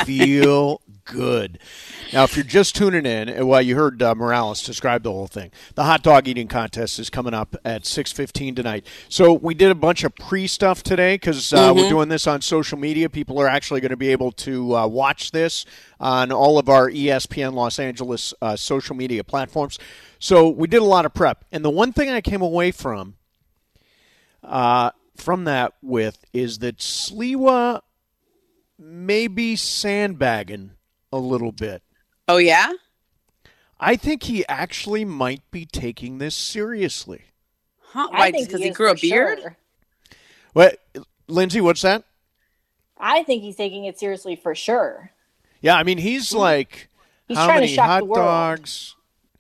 feel good. Now, if you're just tuning in, well, you heard Morales describe the whole thing. The hot dog eating contest is coming up at 6:15 tonight. So we did a bunch of pre-stuff today because we're doing this on social media. People are actually going to be able to watch this on all of our ESPN Los Angeles social media platforms. So we did a lot of prep. And the one thing I came away from that with is that Sliwa may be sandbagging a little bit. Oh, yeah? I think he actually might be taking this seriously. Huh? Why? Because he grew a beard? Sure. What, Lindsay, what's that? I think he's taking it seriously for sure. Yeah, I mean, he's like, He's how trying many to shock hot the world. dogs?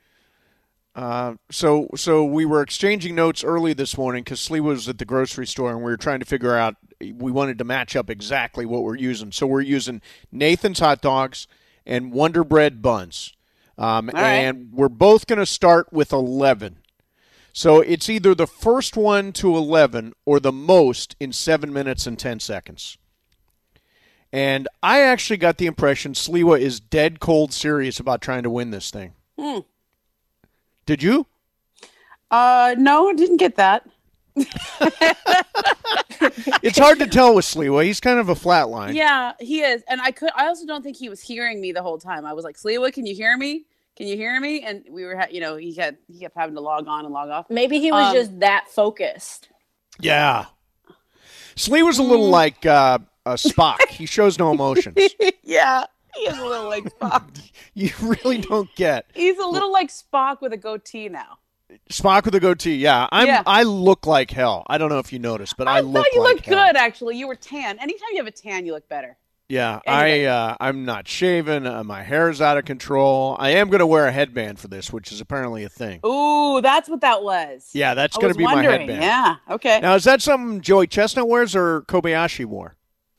So we were exchanging notes early this morning because Sliwa was at the grocery store and we were trying to figure out, we wanted to match up exactly what we're using. So we're using Nathan's hot dogs and Wonder Bread buns. And we're both going to start with 11. So it's either the first one to 11 or the most in 7 minutes and 10 seconds. And I actually got the impression Sliwa is dead cold serious about trying to win this thing. Did you? No, I didn't get that. It's hard to tell with Sliwa. He's kind of a flat line. Yeah, he is. And I also don't think he was hearing me the whole time. I was like, Sliwa, can you hear me? Can you hear me? And we were, he kept having to log on and log off. Maybe he was just that focused. Yeah. Sliwa's a little like a Spock. He shows no emotions. Yeah, he is a little like Spock. You really don't get. He's a little like Spock with a goatee now. Spock with a goatee, yeah. I look like hell. I don't know if you noticed, but I look like hell. I thought you looked good, actually. You were tan. Anytime you have a tan, you look better. Yeah, Anyway. I'm not shaven. My hair's out of control. I am going to wear a headband for this, which is apparently a thing. Ooh, that's what that was. Yeah, that's going to be my headband. Yeah, okay. Now, is that something Joey Chestnut wears or Kobayashi wore?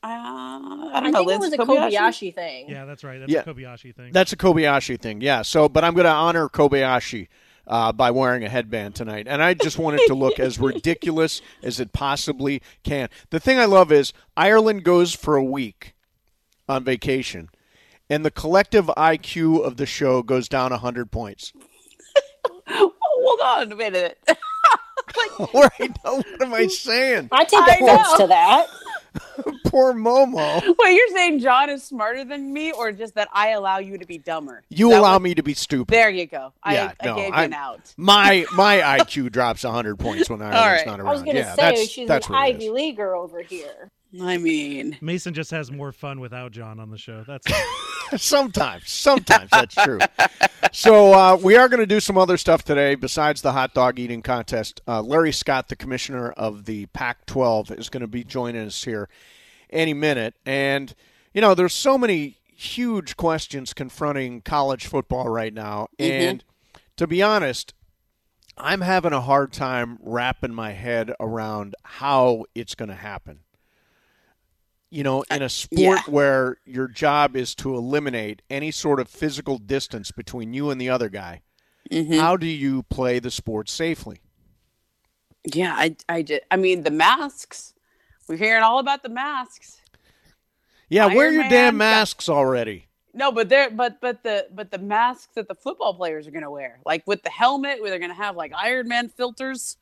I I think it was a Kobayashi thing. Yeah, that's right. That's a Kobayashi thing. That's a Kobayashi thing, yeah. So, but I'm going to honor Kobayashi by wearing a headband tonight. And I just want it to look as ridiculous as it possibly can. The thing I love is Ireland goes for a week on vacation, and the collective IQ of the show goes down 100 points. Hold on a minute. Right, what am I saying? I take offense to that. Poor Momo. Wait, you're saying John is smarter than me, or just that I allow you to be dumber? You allow me to be stupid. There you go. Yeah, I gave you an out. My IQ drops 100 points when Ireland's not around. I was going to say, she's an Ivy Leaguer over here. I mean, Mason just has more fun without John on the show. That's sometimes that's true. So we are going to do some other stuff today besides the hot dog eating contest. Larry Scott, the commissioner of the Pac-12, is going to be joining us here any minute. And, there's so many huge questions confronting college football right now. And to be honest, I'm having a hard time wrapping my head around how it's going to happen. In a sport where your job is to eliminate any sort of physical distance between you and the other guy, how do you play the sport safely? Yeah, I mean, the masks. We're hearing all about the masks. Yeah, wear your damn masks already. No, but the masks that the football players are going to wear, like with the helmet, where they're going to have like Iron Man filters.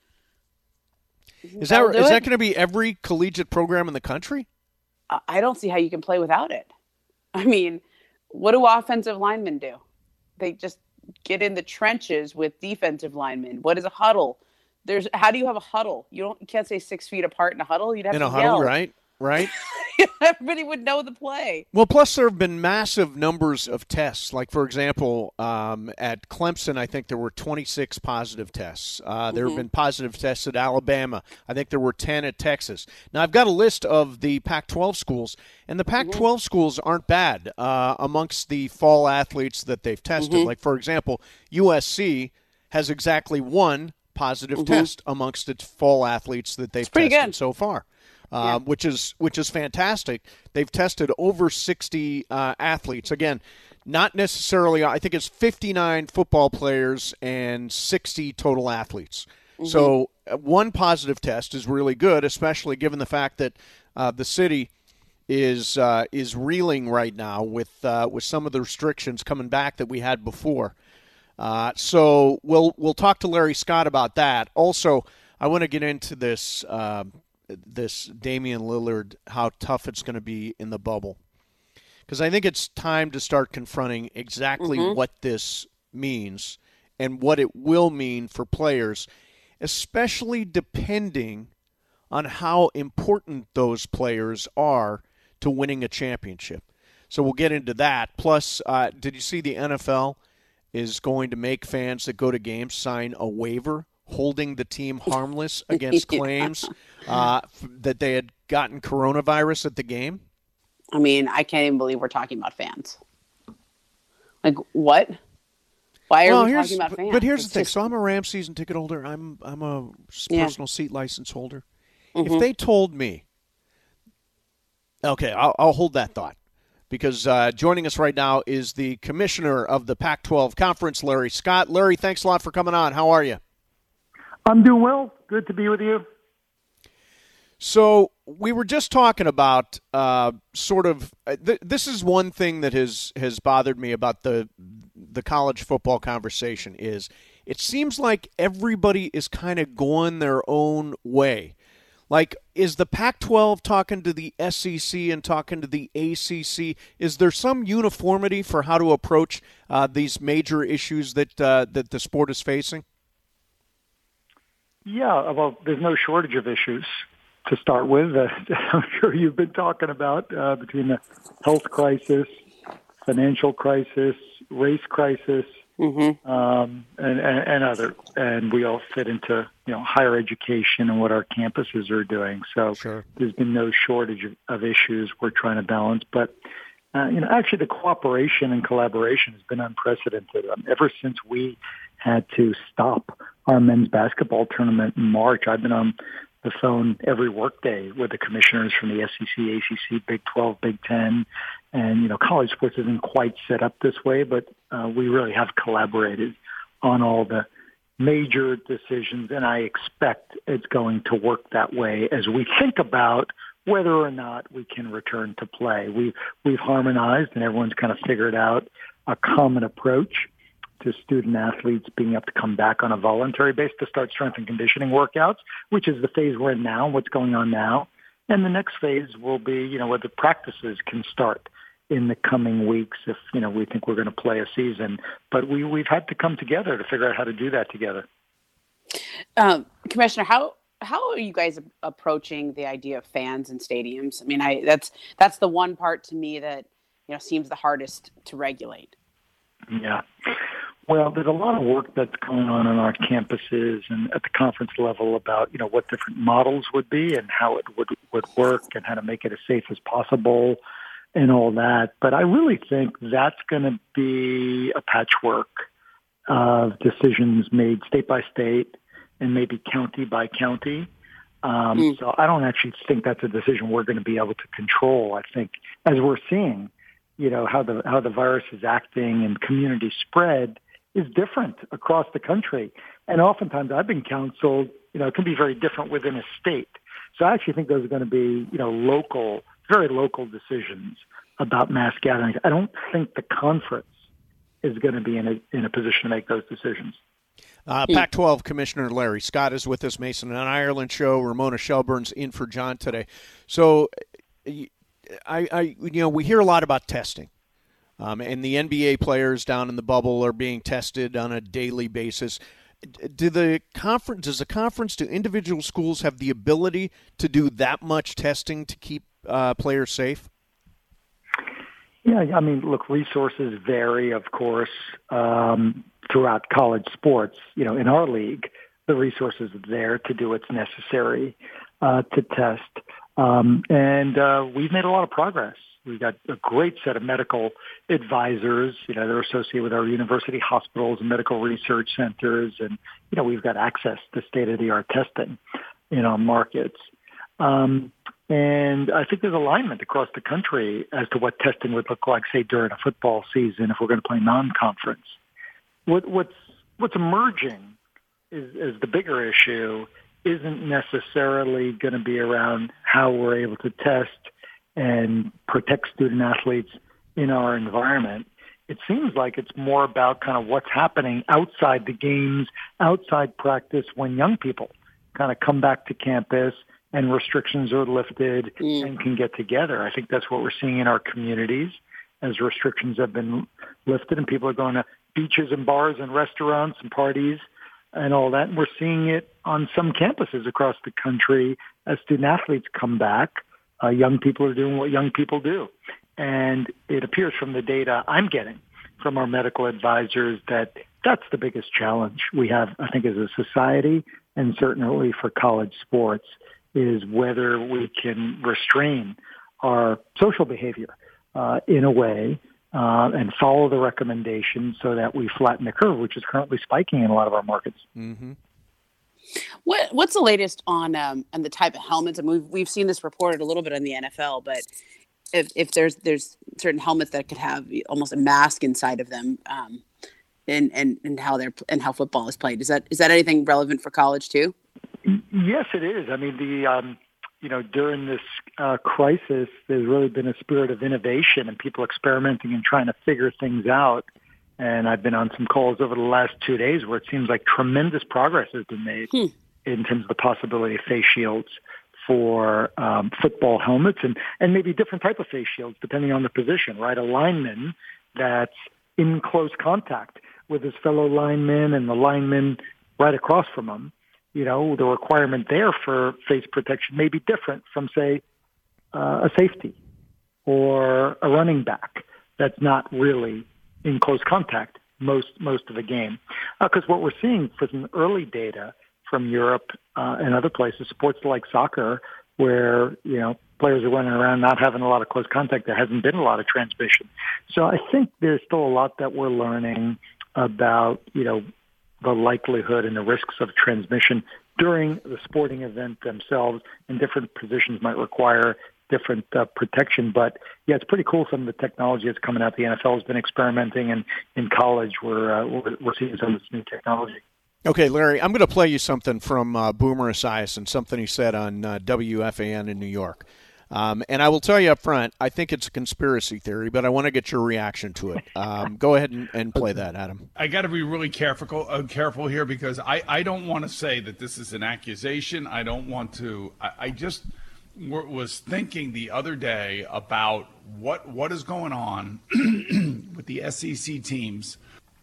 Is that going to be every collegiate program in the country? I don't see how you can play without it. I mean, what do offensive linemen do? They just get in the trenches with defensive linemen. What is a huddle? How do you have a huddle? You can't say 6 feet apart in a huddle. You'd have to yell. Huddle, right? Everybody would know the play. Well, plus there have been massive numbers of tests. Like, for example, at Clemson, I think there were 26 positive tests. There have been positive tests at Alabama. I think there were 10 at Texas. Now, I've got a list of the Pac-12 schools, and the Pac-12 schools aren't bad amongst the fall athletes that they've tested. Like, for example, USC has exactly one positive test amongst its fall athletes that they've tested so far. Which is fantastic. They've tested over 60 athletes. Again, not necessarily. I think it's 59 football players and 60 total athletes. So one positive test is really good, especially given the fact that the city is reeling right now with some of the restrictions coming back that we had before. So we'll talk to Larry Scott about that. Also, I want to get into this Damian Lillard, how tough it's going to be in the bubble, because I think it's time to start confronting exactly what this means and what it will mean for players, especially depending on how important those players are to winning a championship. So we'll get into that. Plus, did you see the NFL is going to make fans that go to games sign a waiver holding the team harmless against claims that they had gotten coronavirus at the game? I mean, I can't even believe we're talking about fans. Like, what? Why are we talking about fans? But here's the thing. So I'm a Rams season ticket holder. I'm a personal seat license holder. If they told me, okay, I'll hold that thought, because joining us right now is the commissioner of the Pac-12 Conference, Larry Scott. Larry, thanks a lot for coming on. How are you? I'm doing well. Good to be with you. So we were just talking about this is one thing that has bothered me about the college football conversation is it seems like everybody is kind of going their own way. Like, is the Pac-12 talking to the SEC and talking to the ACC? Is there some uniformity for how to approach these major issues that the sport is facing? Yeah, well, there's no shortage of issues to start with. I'm sure you've been talking about between the health crisis, financial crisis, race crisis, and other. And we all fit into higher education and what our campuses are doing. So There's been no shortage of issues we're trying to balance. But actually, the cooperation and collaboration has been unprecedented. Ever since we had to stop our men's basketball tournament in March, I've been on the phone every workday with the commissioners from the SEC, ACC, Big 12, Big 10. And, college sports isn't quite set up this way, but we really have collaborated on all the major decisions, and I expect it's going to work that way as we think about whether or not we can return to play. We've harmonized, and everyone's kind of figured out a common approach to student athletes being able to come back on a voluntary basis to start strength and conditioning workouts, which is the phase we're in now, what's going on now. And the next phase will be, where the practices can start in the coming weeks if, we think we're going to play a season. But we've had to come together to figure out how to do that together. Commissioner, how are you guys approaching the idea of fans in stadiums? I mean, that's the one part to me that, seems the hardest to regulate. Yeah. Well, there's a lot of work that's going on our campuses and at the conference level about, what different models would be and how it would work and how to make it as safe as possible and all that. But I really think that's going to be a patchwork of decisions made state by state and maybe county by county. So I don't actually think that's a decision we're going to be able to control. I think as we're seeing, how the virus is acting and community spread is different across the country. And oftentimes I've been counseled, it can be very different within a state. So I actually think those are going to be, very local decisions about mass gatherings. I don't think the conference is going to be in a position to make those decisions. Pac-12 Commissioner Larry Scott is with us. Mason and Ireland show. Ramona Shelburne's in for John today. So, we hear a lot about testing, and the NBA players down in the bubble are being tested on a daily basis. Does the conference, do individual schools have the ability to do that much testing to keep players safe? Yeah, I mean, look, resources vary, of course, throughout college sports. In our league, the resources are there to do what's necessary to test. And we've made a lot of progress. We've got a great set of medical advisors, they're associated with our university hospitals and medical research centers. And, we've got access to state-of-the-art testing in our markets. And I think there's alignment across the country as to what testing would look like, say, during a football season if we're going to play non-conference. What's emerging is the bigger issue isn't necessarily going to be around how we're able to test and protect student athletes in our environment. It seems like it's more about kind of what's happening outside the games, outside practice, when young people kind of come back to campus and restrictions are lifted and can get together. I think that's what we're seeing in our communities as restrictions have been lifted and people are going to beaches and bars and restaurants and parties and all that. And we're seeing it on some campuses across the country as student athletes come back. Young people are doing what young people do. And it appears from the data I'm getting from our medical advisors that that's the biggest challenge we have, I think, as a society, and certainly for college sports, is whether we can restrain our social behavior in a way and follow the recommendations so that we flatten the curve, which is currently spiking in a lot of our markets. Mm-hmm. What's the latest on the type of helmets? I mean, we've seen this reported a little bit in the NFL, but if there's certain helmets that could have almost a mask inside of them, and how football is played, is that anything relevant for college too? Yes, it is. I mean, during this crisis, there's really been a spirit of innovation and people experimenting and trying to figure things out. And I've been on some calls over the last 2 days where it seems like tremendous progress has been made in terms of the possibility of face shields for football helmets and maybe different type of face shields depending on the position, right? A lineman that's in close contact with his fellow lineman and the lineman right across from him. The requirement there for face protection may be different from, say, a safety or a running back that's not really in close contact most of the game. Because what we're seeing for some early data from Europe and other places, sports like soccer, where players are running around not having a lot of close contact, there hasn't been a lot of transmission. So I think there's still a lot that we're learning about the likelihood and the risks of transmission during the sporting event themselves, and different positions might require different protection. But yeah, it's pretty cool. Some of the technology that's coming out. The NFL has been experimenting, and in college we're seeing some of this new technology. Okay, Larry, I'm going to play you something from Boomer Esiason, something he said on WFAN in New York. And I will tell you up front, I think it's a conspiracy theory, but I want to get your reaction to it. Go ahead and play that, Adam. I got to be really careful here, because I don't want to say that this is an accusation. I don't want to. I just was thinking the other day about what is going on with the SEC teams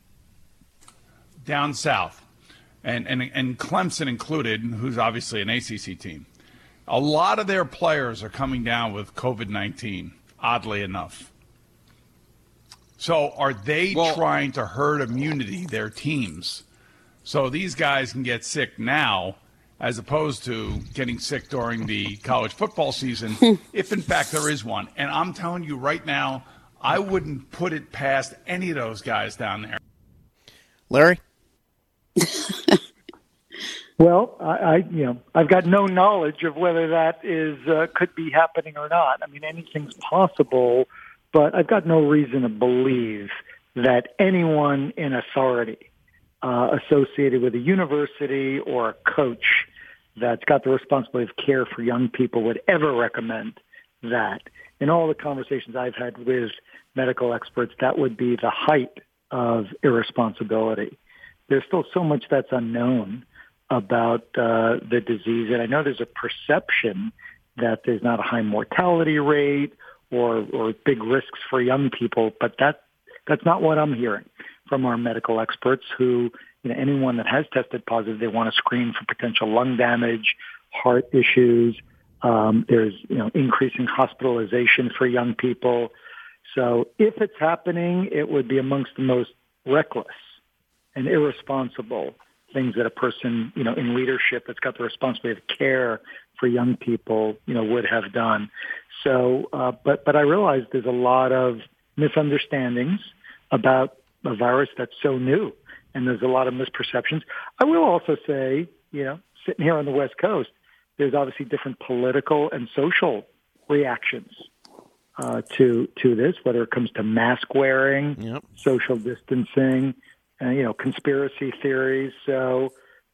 down south, and Clemson included, who's obviously an ACC team. A lot of their players are coming down with COVID-19, oddly enough. So are they trying to herd immunity their teams so these guys can get sick now as opposed to getting sick during the college football season, if in fact there is one? And I'm telling you right now, I wouldn't put it past any of those guys down there. Larry? Well, I've got no knowledge of whether that is could be happening or not. I mean, anything's possible, but I've got no reason to believe that anyone in authority associated with a university or a coach that's got the responsibility of care for young people would ever recommend that. In all the conversations I've had with medical experts, that would be the height of irresponsibility. There's still so much that's unknown about the disease. And I know there's a perception that there's not a high mortality rate or big risks for young people, but that's not what I'm hearing from our medical experts who, anyone that has tested positive, they want to screen for potential lung damage, heart issues. There's, increasing hospitalization for young people. So if it's happening, it would be amongst the most reckless and irresponsible things that a person, in leadership that's got the responsibility of care for young people, would have done. So, but I realize there's a lot of misunderstandings about a virus that's so new, and there's a lot of misperceptions. I will also say, sitting here on the West Coast, there's obviously different political and social reactions to this, whether it comes to mask wearing, social distancing, conspiracy theories. So,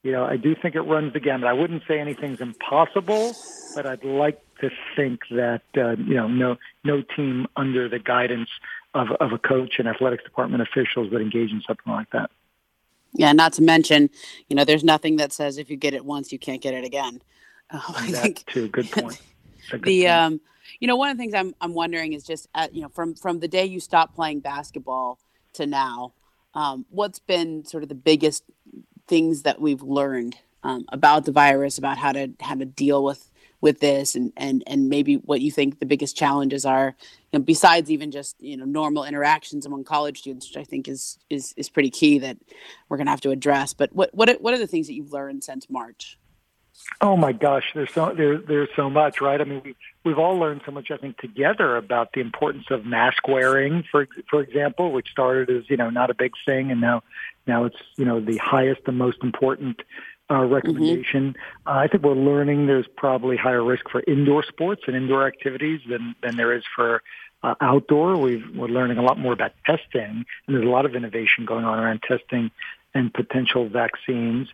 I do think it runs the gamut. I wouldn't say anything's impossible, but I'd like to think that no team under the guidance of a coach and athletics department officials would engage in something like that. Yeah, not to mention, there's nothing that says if you get it once, you can't get it again. I think too. Good point. Point. One of the things I'm wondering is just, from the day you stopped playing basketball to now, what's been sort of the biggest things that we've learned about the virus, about how to deal with this, and maybe what you think the biggest challenges are, besides even just normal interactions among college students, which I think is pretty key that we're going to have to address. But what are the things that you've learned since March? Oh my gosh, there's so much, right? I mean, we've all learned so much, I think, together about the importance of mask wearing, for example, which started as not a big thing, and now it's the highest and most important recommendation. Mm-hmm. I think we're learning there's probably higher risk for indoor sports and indoor activities than there is for outdoor. We're learning a lot more about testing, and there's a lot of innovation going on around testing and potential vaccines.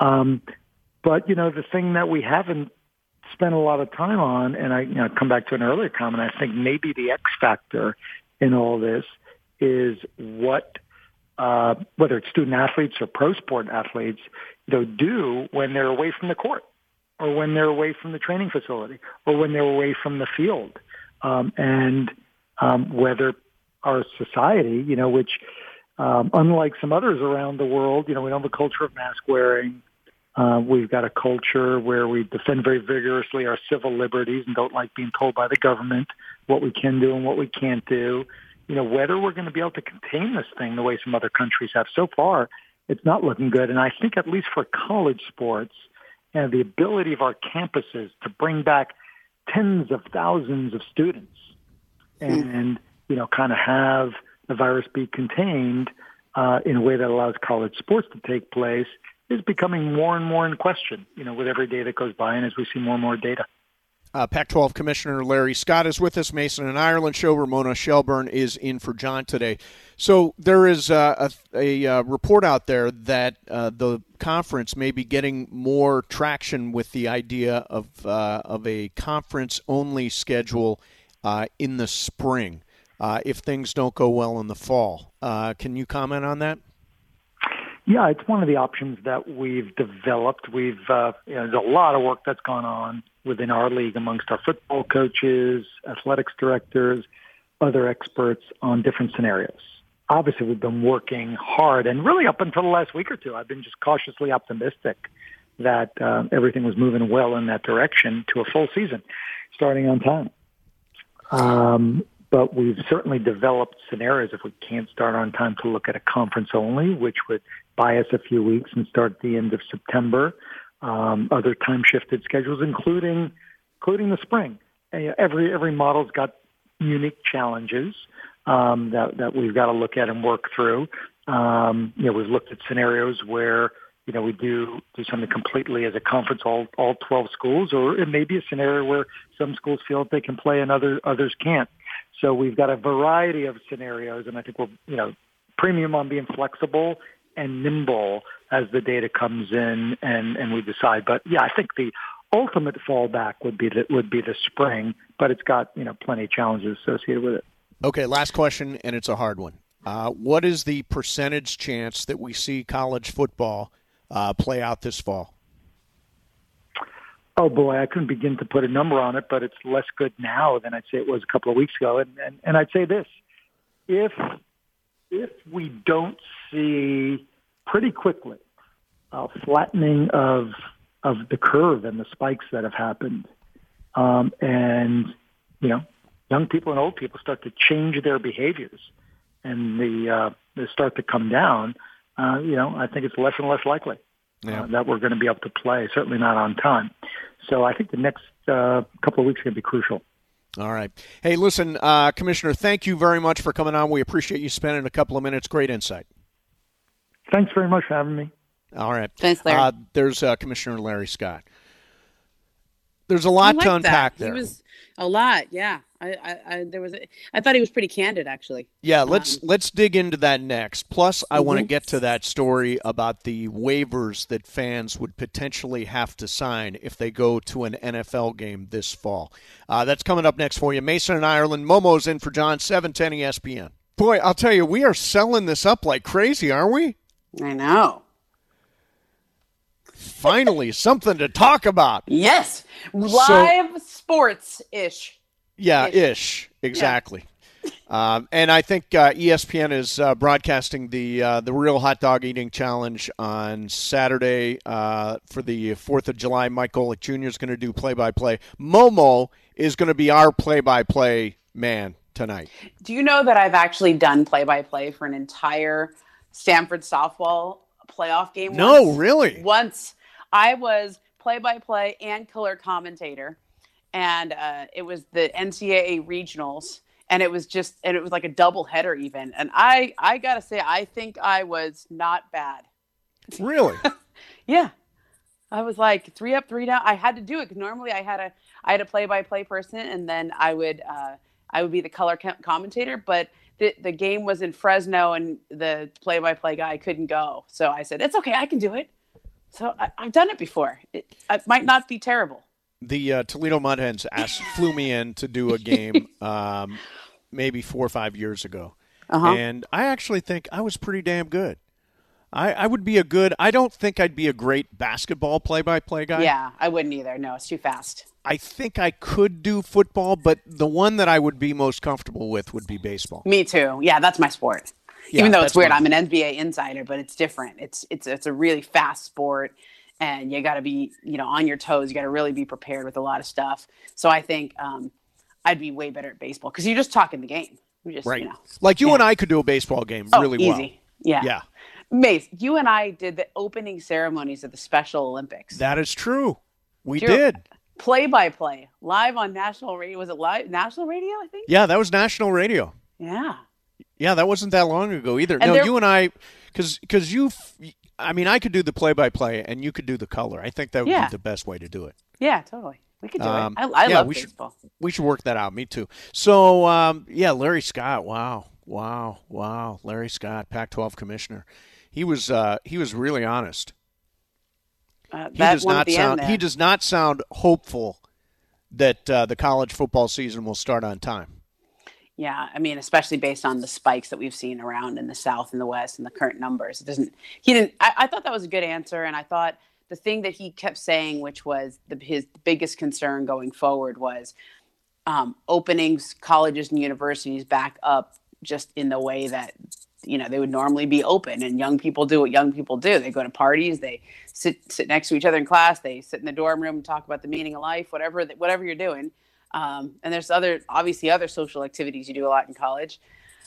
But, the thing that we haven't spent a lot of time on, and I come back to an earlier comment, I think maybe the X factor in all this is what, whether it's student athletes or pro sport athletes, do when they're away from the court or when they're away from the training facility or when they're away from the field. And whether our society, which unlike some others around the world, we don't have a culture of mask wearing. We've got a culture where we defend very vigorously our civil liberties and don't like being told by the government what we can do and what we can't do. Whether we're going to be able to contain this thing the way some other countries have. So far, it's not looking good. And I think at least for college sports, the ability of our campuses to bring back tens of thousands of students and, kind of have the virus be contained in a way that allows college sports to take place is becoming more and more in question, with every day that goes by and as we see more and more data. Pac-12 Commissioner Larry Scott is with us. Mason and Ireland show. Ramona Shelburne is in for John today. So there is a report out there that the conference may be getting more traction with the idea of a conference-only schedule in the spring if things don't go well in the fall. Can you comment on that? Yeah, it's one of the options that we've developed. There's a lot of work that's gone on within our league amongst our football coaches, athletics directors, other experts on different scenarios. Obviously, we've been working hard, and really up until the last week or two, I've been just cautiously optimistic that everything was moving well in that direction to a full season, starting on time. But we've certainly developed scenarios if we can't start on time to look at a conference only, which would buy us a few weeks and start at the end of September. Other time-shifted schedules, including the spring. Every model's got unique challenges that we've got to look at and work through. We've looked at scenarios where we do something completely as a conference, all 12 schools, or it may be a scenario where some schools feel that they can play and others can't. So we've got a variety of scenarios, and I think we'll premium on being flexible and nimble as the data comes in and we decide. But yeah, I think the ultimate fallback would be the spring, but it's got plenty of challenges associated with it. Okay, last question, and it's a hard one. What is the percentage chance that we see college football play out this fall? Oh boy, I couldn't begin to put a number on it, but it's less good now than I'd say it was a couple of weeks ago. And I'd say this: if we don't see pretty quickly a flattening of the curve and the spikes that have happened, and young people and old people start to change their behaviors, and they start to come down, I think it's less and less likely that we're going to be able to play. Certainly not on time. So I think the next couple of weeks are going to be crucial. All right. Hey, listen, Commissioner, thank you very much for coming on. We appreciate you spending a couple of minutes. Great insight. Thanks very much for having me. All right. Thanks, Larry. There's Commissioner Larry Scott. There's a lot I to like unpack that. there. He was a lot, yeah. I thought he was pretty candid, actually. Yeah, let's dig into that next. Plus, I want to get to that story about the waivers that fans would potentially have to sign if they go to an NFL game this fall. That's coming up next for you. Mason and Ireland. Momo's in for John, 710 ESPN. Boy, I'll tell you, we are selling this up like crazy, aren't we? I know. Finally, something to talk about. Yes. Live sports-ish. Yeah, ish. Exactly. Yeah. And I think ESPN is broadcasting the Real Hot Dog Eating Challenge on Saturday for the 4th of July. Mike Golick Jr. is going to do play-by-play. Momo is going to be our play-by-play man tonight. Do you know that I've actually done play-by-play for an entire Stanford softball playoff game? No, really? Once. I was play-by-play and color commentator, and it was the NCAA regionals, and it was like a double header even. And I gotta say, I think I was not bad. Really? Yeah. I was like 3 up, 3 down. I had to do it because normally I had a play-by-play person, and then I would be the color commentator. But the game was in Fresno, and the play-by-play guy couldn't go. So I said, "It's okay, I can do it." So I've done it before. It might not be terrible. The Toledo Mud Hens flew me in to do a game maybe 4 or 5 years ago. And I actually think I was pretty damn good. I would be I don't think I'd be a great basketball play-by-play guy. Yeah, I wouldn't either. No, it's too fast. I think I could do football, but the one that I would be most comfortable with would be baseball. Me too. Yeah, that's my sport. Yeah, even though it's weird, I'm an NBA insider, but it's different. It's a really fast sport, and you got to be on your toes. You got to really be prepared with a lot of stuff. So I think I'd be way better at baseball because you're just talking the game. Right. Like you and I could do a baseball game really well. Easy. Yeah. Yeah. Mace, you and I did the opening ceremonies of the Special Olympics. That is true. We did. Play-by-play, live on national radio. Was it live national radio, I think? Yeah, that was national radio. Yeah. Yeah, that wasn't that long ago either. And you and I, because I could do the play-by-play and you could do the color. I think that would be the best way to do it. Yeah, totally. We could do it. I love baseball. We should work that out. Me too. So, Larry Scott. Wow. Larry Scott, Pac-12 commissioner. He was really honest. He does not sound hopeful that the college football season will start on time. Yeah, I mean, especially based on the spikes that we've seen around in the South and the West and the current numbers. I thought that was a good answer, and I thought the thing that he kept saying, which was his biggest concern going forward, was opening colleges and universities back up just in the way that they would normally be open, and young people do what young people do. They go to parties, they sit next to each other in class, they sit in the dorm room and talk about the meaning of life, whatever you're doing. And there's obviously other social activities you do a lot in college.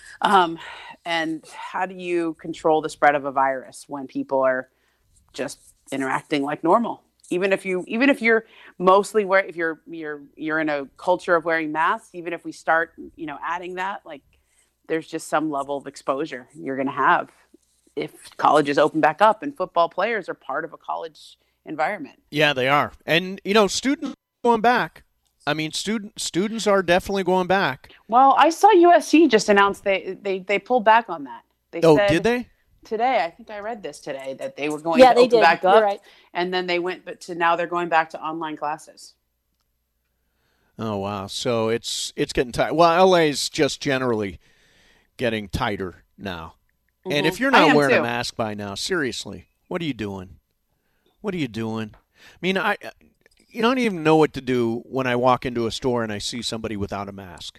And how do you control the spread of a virus when people are just interacting like normal? Even if you're mostly if you're in a culture of wearing masks, even if we start, adding that, like there's just some level of exposure you're going to have if colleges open back up and football players are part of a college environment. Yeah, they are. And, students going back. I mean, students are definitely going back. Well, I saw USC just announced they pulled back on that. Did they? Today, I think I read this today, that they were going to open back up. Right. And then they went, now they're going back to online classes. Oh, wow. So it's getting tight. Well, LA's just generally getting tighter now. Mm-hmm. And if you're not wearing a mask by now, seriously, what are you doing? I mean, I don't even know what to do when I walk into a store and I see somebody without a mask.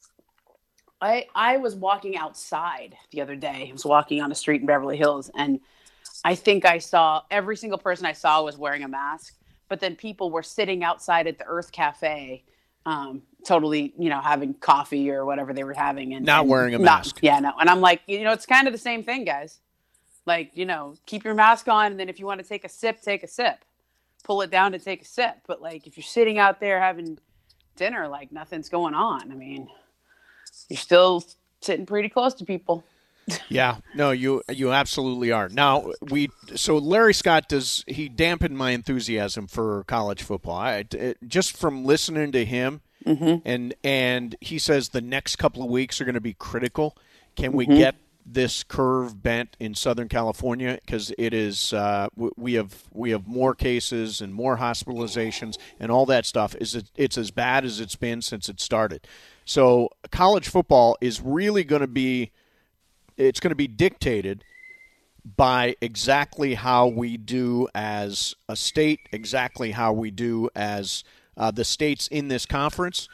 I was walking outside the other day. I was walking on a street in Beverly Hills, and I think I saw every single person I saw was wearing a mask. But then people were sitting outside at the Earth Cafe, totally, having coffee or whatever they were having, and not wearing a mask. And I'm like, it's kind of the same thing, guys. Like, keep your mask on, and then if you want to take a sip, take a sip. Pull it down to take a sip. But like, if you're sitting out there having dinner, like nothing's going on. I mean, you're still sitting pretty close to people. Yeah, no, you absolutely are. Now so Larry Scott he dampened my enthusiasm for college football. Just from listening to him, and he says the next couple of weeks are going to be critical. Can we get this curve bent in Southern California? Because it is we have more cases and more hospitalizations and all that stuff. It's as bad as it's been since it started. So college football is really going to be. It's going to be dictated by exactly how we do as a state, exactly how we do as the states in this conference.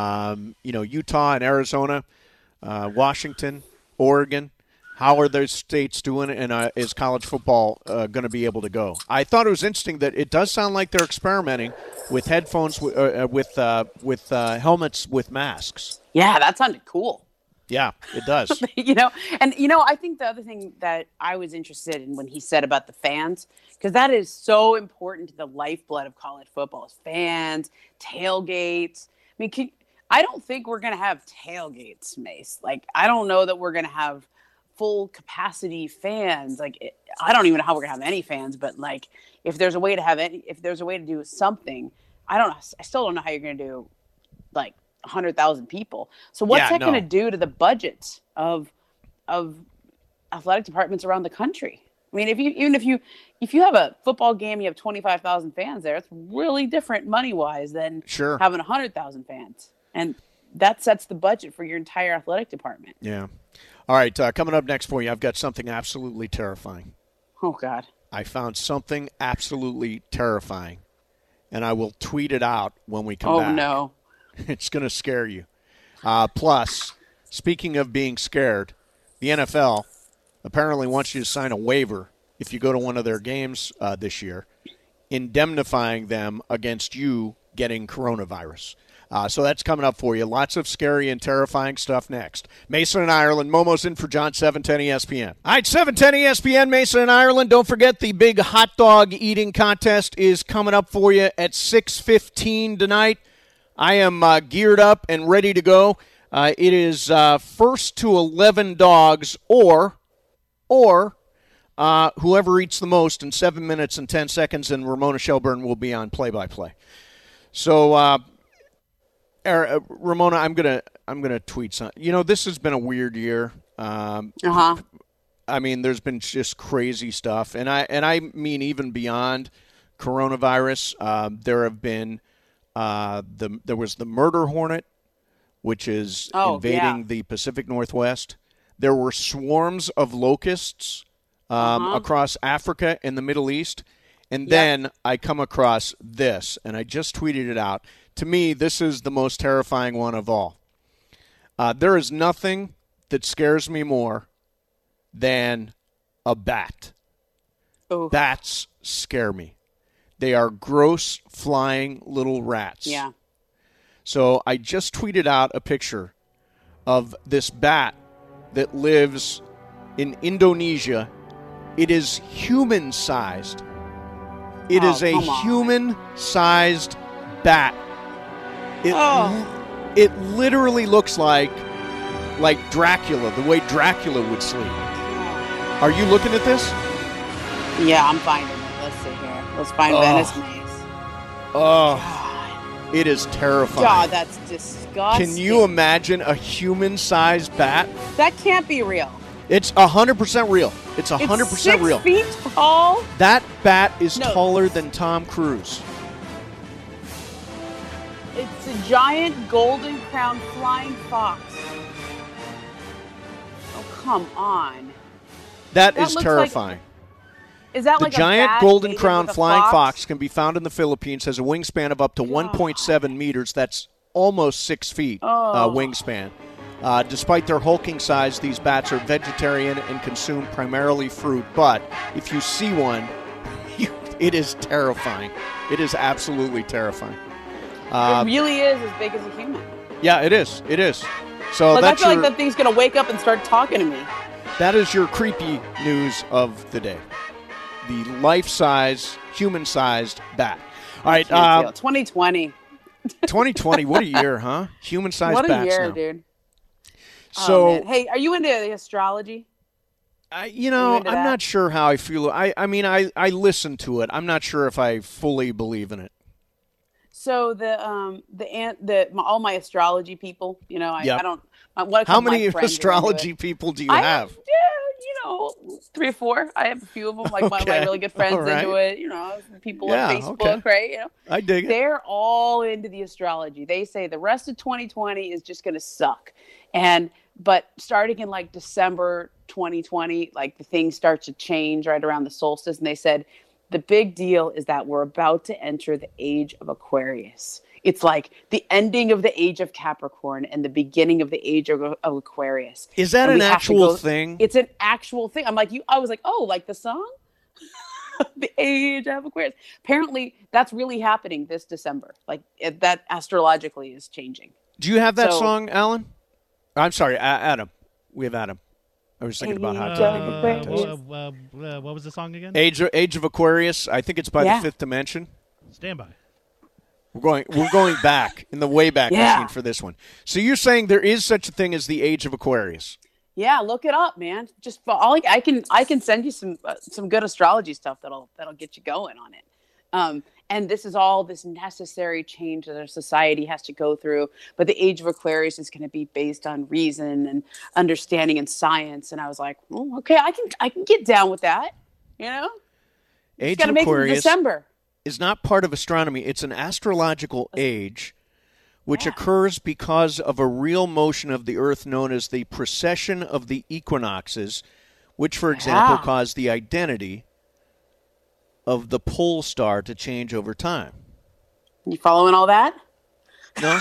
Utah and Arizona, Washington, Oregon. How are those states doing, and is college football going to be able to go? I thought it was interesting that it does sound like they're experimenting with headphones with helmets with masks. Yeah, that sounded cool. Yeah, it does. I think the other thing that I was interested in when he said about the fans, because that is so important to the lifeblood of college football, is fans, tailgates. I mean, I don't think we're going to have tailgates, Mace. Like, I don't know that we're going to have full capacity fans. Like, I don't even know how we're going to have any fans, but like, if there's a way to do something, I still don't know how you're going to do like 100,000 people. So what's that going to do to the budgets of athletic departments around the country? I mean, if you have a football game, you have 25,000 fans there. It's really different money wise than having 100,000 fans, and that sets the budget for your entire athletic department. Yeah. All right. Coming up next for you, I've got something absolutely terrifying. Oh God. I found something absolutely terrifying, and I will tweet it out when we come back. Oh no. It's going to scare you. Plus, speaking of being scared, the NFL apparently wants you to sign a waiver if you go to one of their games this year, indemnifying them against you getting coronavirus. So that's coming up for you. Lots of scary and terrifying stuff next. Mason and Ireland. Momo's in for John, 710 ESPN. All right, 710 ESPN, Mason and Ireland. Don't forget the big hot dog eating contest is coming up for you at 6:15 tonight. I am geared up and ready to go. It is first to 11 dogs or whoever eats the most in 7 minutes and 10 seconds, and Ramona Shelburne will be on play-by-play. So, Ramona, I'm gonna tweet something. This has been a weird year. I mean, there's been just crazy stuff, and I mean even beyond coronavirus. There have been. There was the murder hornet, which is invading the Pacific Northwest. There were swarms of locusts across Africa and the Middle East. And then I come across this, and I just tweeted it out. To me, this is the most terrifying one of all. There is nothing that scares me more than a bat. Oof. Bats scare me. They are gross, flying little rats. Yeah. So I just tweeted out a picture of this bat that lives in Indonesia. It is human-sized. It is a human-sized bat. It literally looks like Dracula, the way Dracula would sleep. Are you looking at this? Yeah, I'm finding it. Let's see here. Let's find Venice Maze. Oh, God. It is terrifying. God, that's disgusting. Can you imagine a human-sized bat? That can't be real. It's 100% real. It's 100% real. 6 feet tall? That bat is taller than Tom Cruise. It's a giant golden crowned flying fox. Oh, come on. That is terrifying. Is that the giant golden crowned flying fox can be found in the Philippines, has a wingspan of up to 1.7 meters. That's almost 6 feet wingspan. Despite their hulking size, these bats are vegetarian and consume primarily fruit. But if you see one, it is terrifying. It is absolutely terrifying. It really is as big as a human. Yeah, it is. It is. So I feel like that thing's going to wake up and start talking to me. That is your creepy news of the day. The life-size, human-sized bat. All right. 2020. 2020. What a year, huh? Human-sized bats What a year, now. dude. So, hey, are you into the astrology? I'm not sure how I feel. I mean, I listen to it. I'm not sure if I fully believe in it. So all my astrology people, I don't. How many astrology people do you have? 3 or 4. I have a few of them. Like one of my really good friends into it. People on Facebook, right? I dig it. They're all into the astrology. They say the rest of 2020 is just going to suck, but starting in like December 2020, like the things start to change right around the solstice, and they said the big deal is that we're about to enter the age of Aquarius. It's like the ending of the age of Capricorn and the beginning of the age of Aquarius. Is that an actual thing? It's an actual thing. I'm like, I was like, oh, like the song? The age of Aquarius. Apparently, that's really happening this December. Like that astrologically is changing. Do you have that song, Alan? I'm sorry, Adam. We have Adam. I was thinking about how what was the song again? Age of Aquarius. I think it's by the Fifth Dimension. Stand by. We're going back in the Wayback Machine for this one. So you're saying there is such a thing as the Age of Aquarius? Yeah, look it up, man. Just I can send you some good astrology stuff that'll get you going on it. And this is all this necessary change that our society has to go through. But the Age of Aquarius is going to be based on reason and understanding and science. And I was like, okay, I can get down with that. Age of Aquarius is not part of astronomy. It's an astrological age which occurs because of a real motion of the Earth known as the precession of the equinoxes, which, for example, cause the identity of the pole star to change over time. You following all that? No.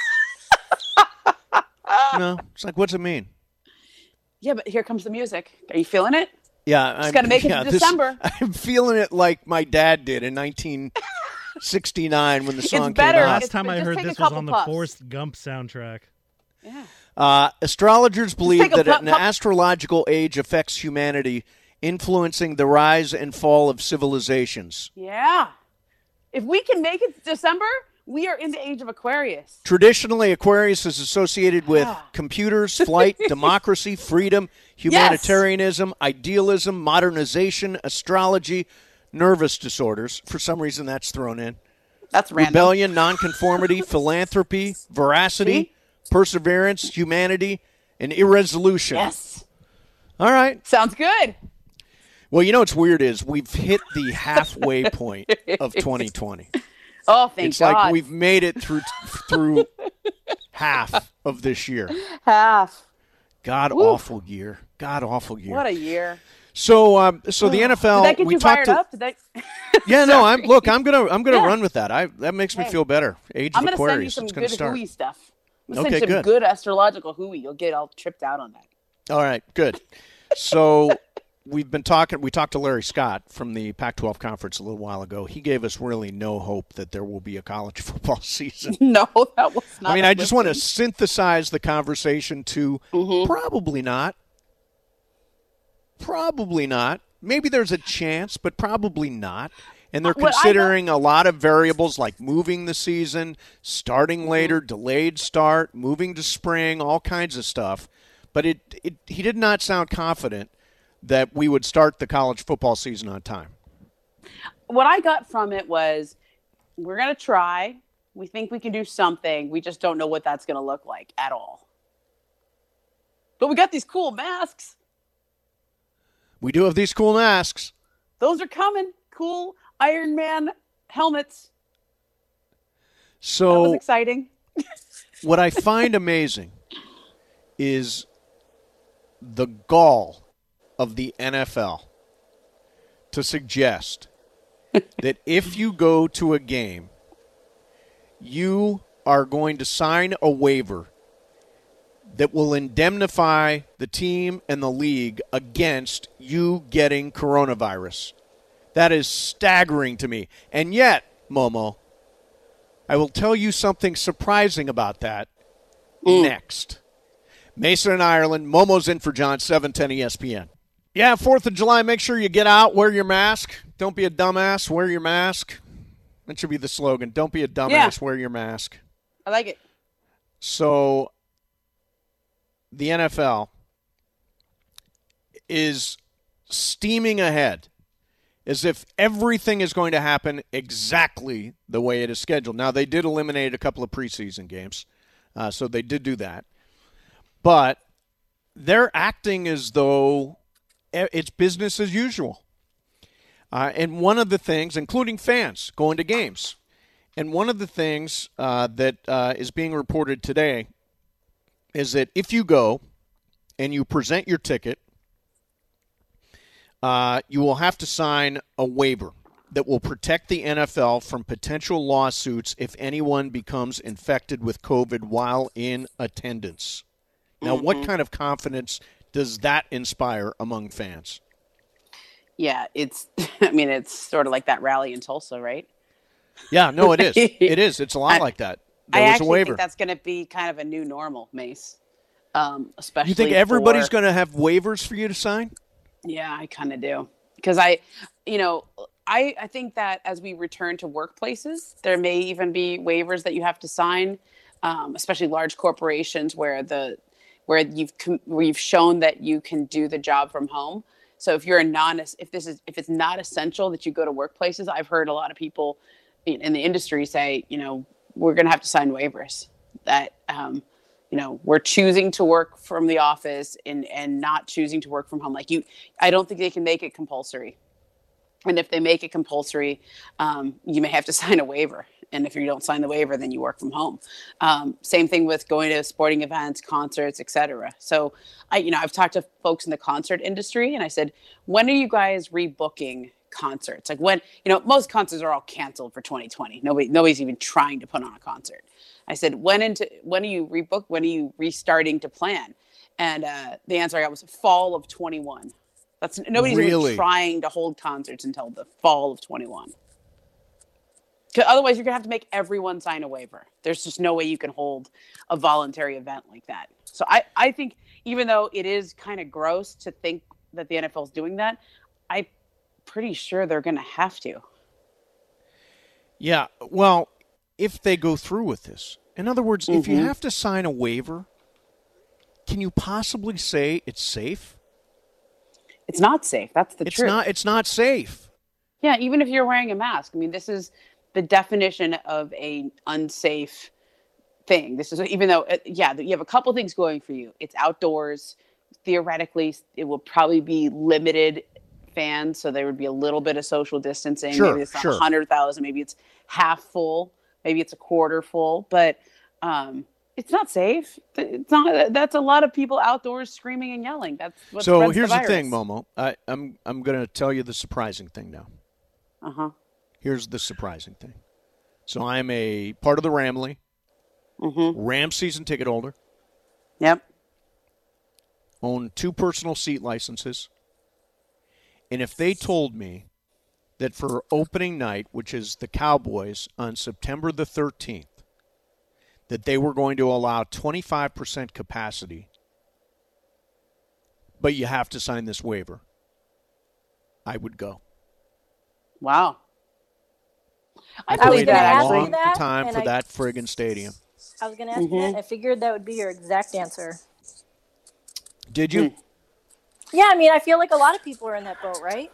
No. It's like, what's it mean? Yeah, but here comes the music. Are you feeling it? Yeah. Just got to make it to December. I'm feeling it like my dad did in 1969 when the song came out. Last time I heard this was on the Forrest Gump soundtrack. Yeah. Astrologers believe that an astrological age affects humanity, influencing the rise and fall of civilizations. Yeah. If we can make it to December, we are in the Age of Aquarius. Traditionally, Aquarius is associated with computers, flight, democracy, freedom, humanitarianism, idealism, modernization, astrology, nervous disorders. For some reason, that's thrown in. That's random. Rebellion, nonconformity, philanthropy, veracity, perseverance, humanity, and irresolution. Yes. All right. Sounds good. Well, what's weird is we've hit the halfway point of 2020. Oh, thank God. It's like we've made it through half of this year. Half. God-awful year. God-awful year. What a year. So the NFL. Did that get you fired up? Yeah, no. I'm gonna run with that. That makes me feel better. Age of Aquarius. I'm going to send you some good hooey stuff. I'm going to send you some good astrological hooey. You'll get all tripped out on that. All right, good. So we talked to Larry Scott from the Pac-12 conference a little while ago. He gave us really no hope that there will be a college football season. No, that was not. I mean, I just want to synthesize the conversation to probably not. Probably not. Maybe there's a chance, but probably not. And they're considering a lot of variables like moving the season, starting later, delayed start, moving to spring, all kinds of stuff. But he did not sound confident that we would start the college football season on time. What I got from it was, we're going to try. We think we can do something. We just don't know what that's going to look like at all. But we got these cool masks. We do have these cool masks. Those are coming. Cool Iron Man helmets. So that was exciting. What I find amazing is the gall of the NFL to suggest that if you go to a game, you are going to sign a waiver that will indemnify the team and the league against you getting coronavirus. That is staggering to me. And yet, Momo, I will tell you something surprising about that next. Mason and Ireland, Momo's in for John, 710 ESPN. Yeah, 4th of July, make sure you get out, wear your mask. Don't be a dumbass, wear your mask. That should be the slogan. Don't be a dumbass, wear your mask. I like it. So the NFL, is steaming ahead as if everything is going to happen exactly the way it is scheduled. Now, they did eliminate a couple of preseason games, so they did do that. But they're acting as though it's business as usual. And one of the things, including fans going to games, and one of the things that is being reported today is that if you go and you present your ticket, you will have to sign a waiver that will protect the NFL from potential lawsuits if anyone becomes infected with COVID while in attendance. Now, what kind of confidence does that inspire among fans? Yeah, it's sort of like that rally in Tulsa, right? Yeah, no, it is. It is. It's a lot like that. I actually think that's going to be kind of a new normal, Mace. Especially you think everybody's going to have waivers for you to sign? Yeah, I kind of do. Because I think that as we return to workplaces, there may even be waivers that you have to sign, especially large corporations where you've shown that you can do the job from home. So if it's not essential that you go to workplaces, I've heard a lot of people in the industry say, we're going to have to sign waivers that we're choosing to work from the office and not choosing to work from home. I don't think they can make it compulsory. And if they make it compulsory, you may have to sign a waiver. And if you don't sign the waiver, then you work from home. Same thing with going to sporting events, concerts, etc. So I've talked to folks in the concert industry and I said, when are you guys rebooking concerts? Like when, most concerts are all canceled for 2020. Nobody's even trying to put on a concert. I said, when are you rebook? When are you restarting to plan? And the answer I got was fall of 21. Nobody's even trying to hold concerts until the fall of 21. Because otherwise, you're going to have to make everyone sign a waiver. There's just no way you can hold a voluntary event like that. So I think even though it is kind of gross to think that the NFL is doing that, I'm pretty sure they're going to have to. Yeah, well, if they go through with this. In other words, if you have to sign a waiver, can you possibly say it's safe? It's not safe. That's the truth. It's not safe. Yeah, even if you're wearing a mask. I mean, this is the definition of a unsafe thing. This is, even though, you have a couple things going for you. It's outdoors. Theoretically, it will probably be limited fans, so there would be a little bit of social distancing. Sure, maybe it's not 100,000. Maybe it's half full. Maybe it's a quarter full. But it's not safe. It's not. That's a lot of people outdoors screaming and yelling. That's what so spreads here's the the thing, Momo. I'm going to tell you the surprising thing now. Here's the surprising thing. So I'm a part of the Ramley. Rams season ticket holder. Yep. Own 2 personal seat licenses. And if they told me that for opening night, which is the Cowboys on September the 13th, that they were going to allow 25% capacity, but you have to sign this waiver, I would go. Wow. I was going to ask you you that. Time for that friggin' stadium. I was going to ask you that. I figured that would be your exact answer. Did you? Yeah, I mean, I feel like a lot of people are in that boat, right?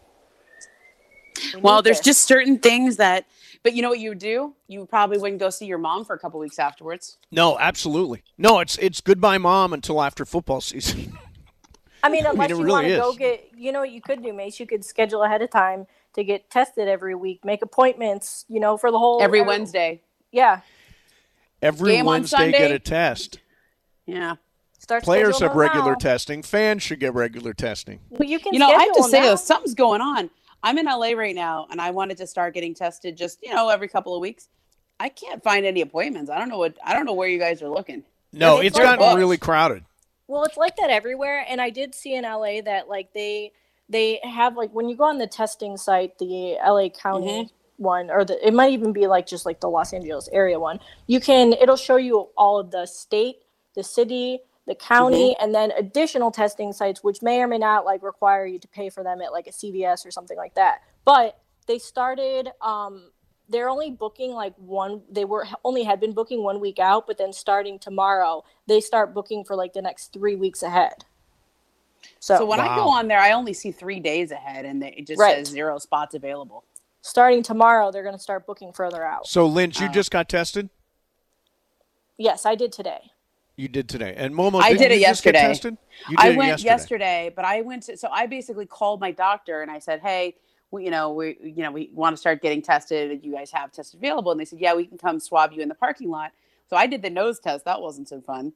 Well, there's just certain things that, but you know what you would do? You probably wouldn't go see your mom for a couple weeks afterwards. No, absolutely. No, it's goodbye, Mom, until after football season. I mean, unless you really want to go get, what you could do, Mace? You could schedule ahead of time to get tested every week, make appointments, for the whole. Every Wednesday. Yeah. Every Game Wednesday, get a test. Yeah. Players have regular testing. Fans should get regular testing. Well, you can. I have to say, though, something's going on. I'm in LA right now, and I wanted to start getting tested just, every couple of weeks. I can't find any appointments. I don't know where you guys are looking. No, it's gotten really crowded. Well, it's like that everywhere, and I did see in LA that they have when you go on the testing site, the LA County one, or it might even be just the Los Angeles area one. It'll show you all of the state, the city, the county, and then additional testing sites, which may or may not require you to pay for them at a CVS or something like that. But they started, they're only booking had been booking 1 week out, but then starting tomorrow, they start booking for the next 3 weeks ahead. So when I go on there, I only see 3 days ahead, and it just says 0 spots available. Starting tomorrow, they're going to start booking further out. So, Lynch, you just got tested? Yes, I did today. You did today. And Momo, I did it yesterday. Just get tested? I went yesterday, but I went to, so I basically called my doctor and I said, hey, we want to start getting tested. You guys have tests available? And they said, yeah, we can come swab you in the parking lot. So I did the nose test. That wasn't so fun.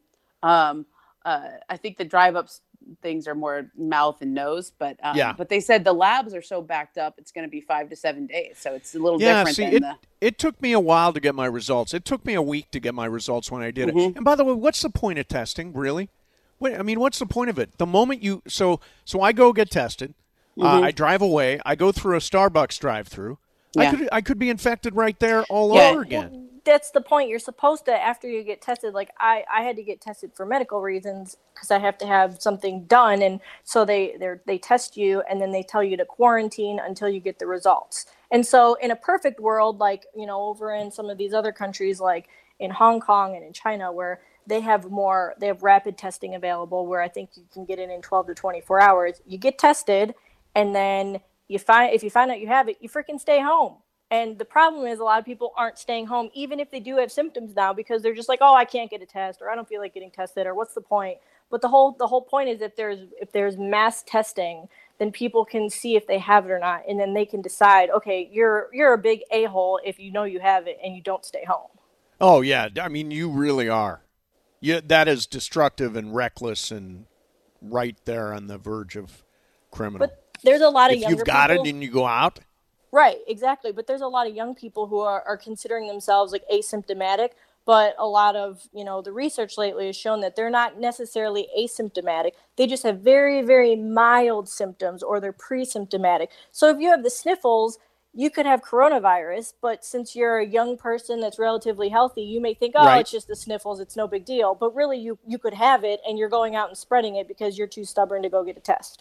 I think the drive-up things are more mouth and nose, but they said the labs are so backed up, it's going to be 5 to 7 days. So it's a little different. It took me a while to get my results. It took me a week to get my results when I did it. And by the way, what's the point of testing, really? What's the point of it? The moment you so I go get tested, I drive away, I go through a Starbucks drive-through. Yeah. I could be infected right there all over again. Well, that's the point. You're supposed to, after you get tested, like I had to get tested for medical reasons because I have to have something done. And so they test you and then they tell you to quarantine until you get the results. And so in a perfect world, like, over in some of these other countries, like in Hong Kong and in China, where they have rapid testing available, where I think you can get it in 12 to 24 hours. You get tested and then if you find out you have it, you freaking stay home. And the problem is a lot of people aren't staying home, even if they do have symptoms now, because they're just like, oh, I can't get a test, or I don't feel like getting tested, or what's the point? But the whole point is if there's mass testing, then people can see if they have it or not, and then they can decide, okay, you're a big a-hole if you know you have it and you don't stay home. Oh yeah, you really are. Yeah, that is destructive and reckless and right there on the verge of criminal. But there's a lot of younger people. If you've got it and you go out. Right, exactly. But there's a lot of young people who are considering themselves like asymptomatic, but a lot of, the research lately has shown that they're not necessarily asymptomatic. They just have very, very mild symptoms, or they're pre-symptomatic. So if you have the sniffles, you could have coronavirus, but since you're a young person that's relatively healthy, you may think, oh, right, it's just the sniffles, it's no big deal. But really, you could have it, and you're going out and spreading it because you're too stubborn to go get a test.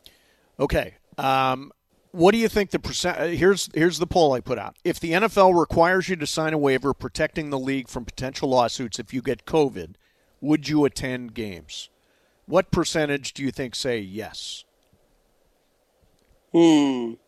Okay. What do you think the percent? Here's the poll I put out. If the NFL requires you to sign a waiver protecting the league from potential lawsuits if you get COVID, would you attend games? What percentage do you think say yes? 60%.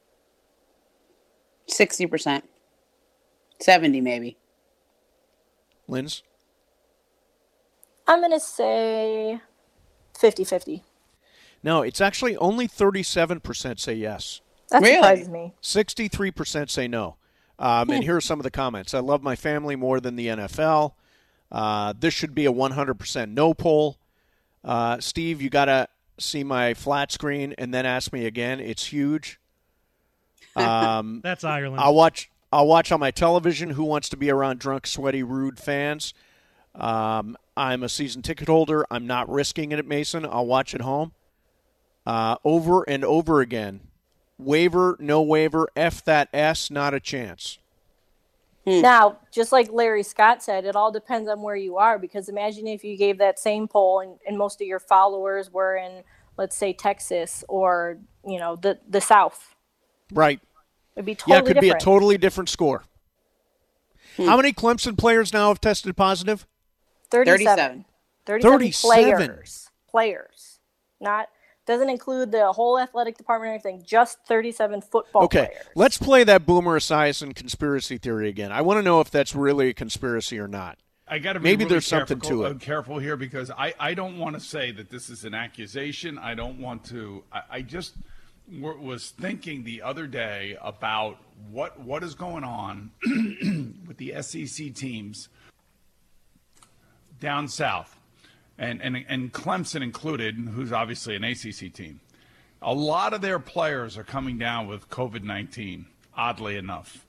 70 maybe. Linz? I'm going to say 50-50. No, it's actually only 37% say yes. That surprises me. 63% say no. And here are some of the comments. I love my family more than the NFL. This should be a 100% no poll. Steve, you got to see my flat screen and then ask me again. It's huge. That's Ireland. I'll watch on my television. Who wants to be around drunk, sweaty, rude fans? I'm a season ticket holder. I'm not risking it at Mason. I'll watch at home. Over and over again. Waiver, no waiver, F that S, not a chance. Now, just like Larry Scott said, it all depends on where you are, because imagine if you gave that same poll and most of your followers were in, let's say, Texas or, the South. Right. It'd be totally different. Be a totally different score. How many Clemson players now have tested positive? 37. 37 players. Doesn't include the whole athletic department or anything, just 37 football players. Okay, let's play that Boomer Esiason conspiracy theory again. I want to know if that's really a conspiracy or not. I got to be maybe really there's something to it. Careful here, because I don't want to say that this is an accusation. I don't want to. I just was thinking the other day about what is going on with the SEC teams down south. And Clemson included, who's obviously an ACC team. A lot of their players are coming down with COVID-19, oddly enough.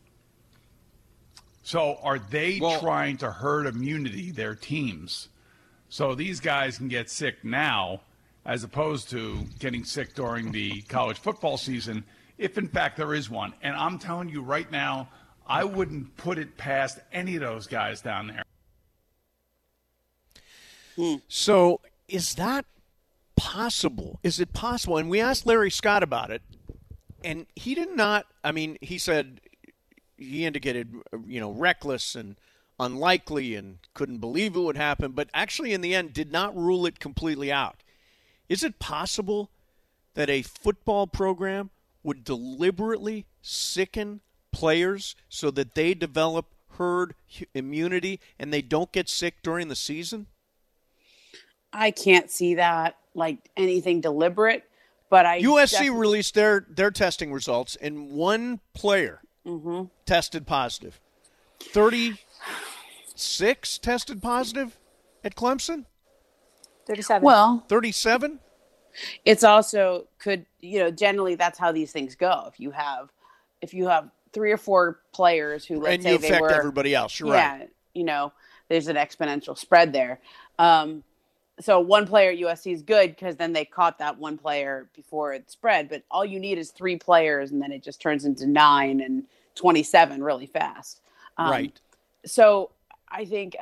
So are they trying to herd immunity their teams so these guys can get sick now as opposed to getting sick during the college football season, if in fact there is one? And I'm telling you right now, I wouldn't put it past any of those guys down there. So is that possible? Is it possible? And we asked Larry Scott about it, and he did not. He said he indicated, reckless and unlikely and couldn't believe it would happen, but actually in the end did not rule it completely out. Is it possible that a football program would deliberately sicken players so that they develop herd immunity and they don't get sick during the season? I can't see that like anything deliberate, but USC released their testing results, and one player tested positive. 36 tested positive at Clemson? 37. Well, 37? It's also generally that's how these things go. If you have 3 or 4 players who, let's say, and you affect everybody else, you're right. There's an exponential spread there. So one player at USC is good because then they caught that one player before it spread. But all you need is 3 players, and then it just turns into 9 and 27 really fast. Right. So I think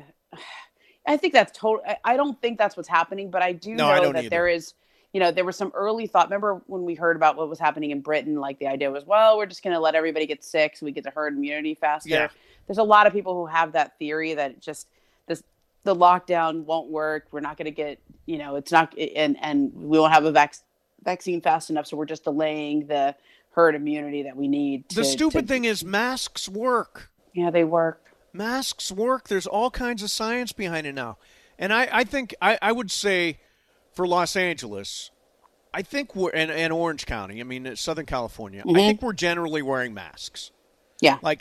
that's total. I don't think that's what's happening, but I do know that there is. There was some early thought. Remember when we heard about what was happening in Britain? Like the idea was, well, we're just going to let everybody get sick so we get to herd immunity faster. Yeah. There's a lot of people who have that theory that the lockdown won't work. We're not going to get, it's not, and we won't have a vaccine fast enough. So we're just delaying the herd immunity that we need. The stupid thing is masks work. Yeah, they work. Masks work. There's all kinds of science behind it now. And I think I would say for Los Angeles, I think we're, and Orange County, Southern California, I think we're generally wearing masks. Yeah. Like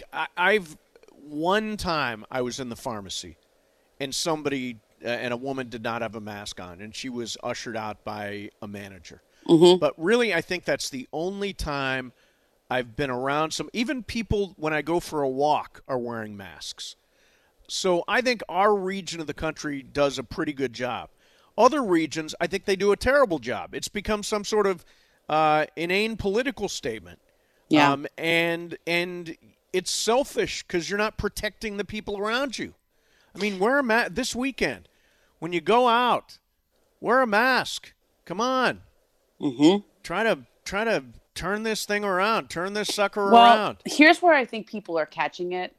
one time I was in the pharmacy and somebody and a woman did not have a mask on, and she was ushered out by a manager. But really, I think that's the only time I've been around even people when I go for a walk are wearing masks. So I think our region of the country does a pretty good job. Other regions, I think they do a terrible job. It's become some sort of inane political statement. Yeah. And it's selfish because you're not protecting the people around you. Wear a mask this weekend. When you go out, wear a mask. Come on. Try to turn this thing around. Turn this sucker around. Here's where I think people are catching it.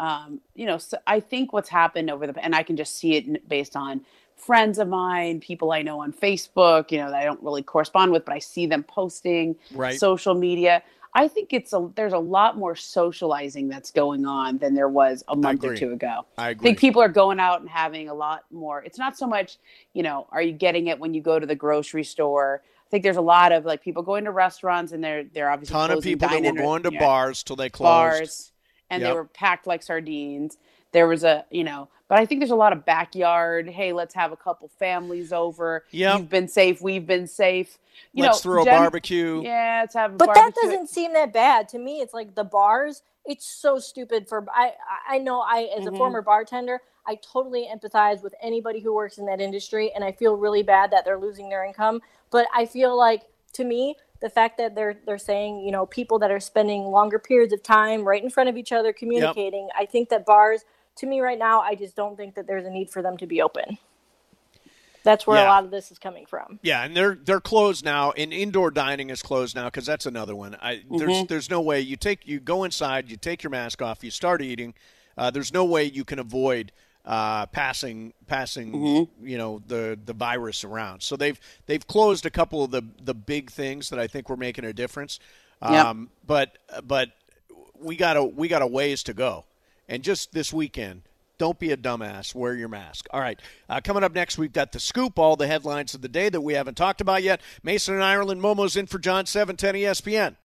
So I think what's happened and I can just see it based on friends of mine, people I know on Facebook, that I don't really correspond with, but I see them posting social media. I think there's a lot more socializing that's going on than there was a month or 2 ago. I agree. I think people are going out and having a lot more. It's not so much, are you getting it when you go to the grocery store? I think there's a lot of people going to restaurants and they're obviously ton of people that were going to bars till they closed. Bars, and they were packed like sardines. There was but I think there's a lot of backyard. Hey, let's have a couple families over. Yep. You've been safe. We've been safe. Let's throw a barbecue. Yeah, let's have a barbecue. But that doesn't seem that bad to me. It's like the bars. It's so stupid I know as a former bartender, I totally empathize with anybody who works in that industry, and I feel really bad that they're losing their income. But I feel like, to me, the fact that they're saying, people that are spending longer periods of time right in front of each other communicating, I think that bars, to me right now, I just don't think that there's a need for them to be open. That's where a lot of this is coming from. Yeah, and they're closed now, and indoor dining is closed now because that's another one. There's no way you go inside, you take your mask off, you start eating. There's no way you can avoid passing the virus around. So they've closed a couple of the big things that I think were making a difference. But we got a ways to go. And just this weekend, don't be a dumbass. Wear your mask. All right. Coming up next, we've got the scoop, all the headlines of the day that we haven't talked about yet. Mason and Ireland, Momo's in for John, 710 ESPN.